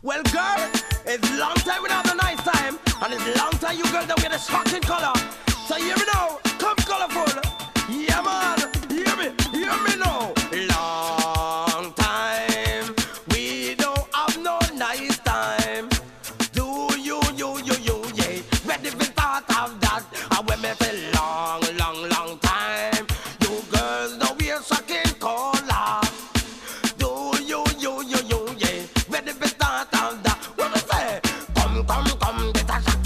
Well, girl, it's long time we have a nice time, and it's long time you girls don't get a shocking color. So hear me now, come colorful. Yeah, man, hear me now. Long time we don't have no nice time. Do you, yeah. Ready for start of that? And when me say long time, you girls know we're shocking color. Do you, yeah. Ready for start of that? What me say? Come, get a shot.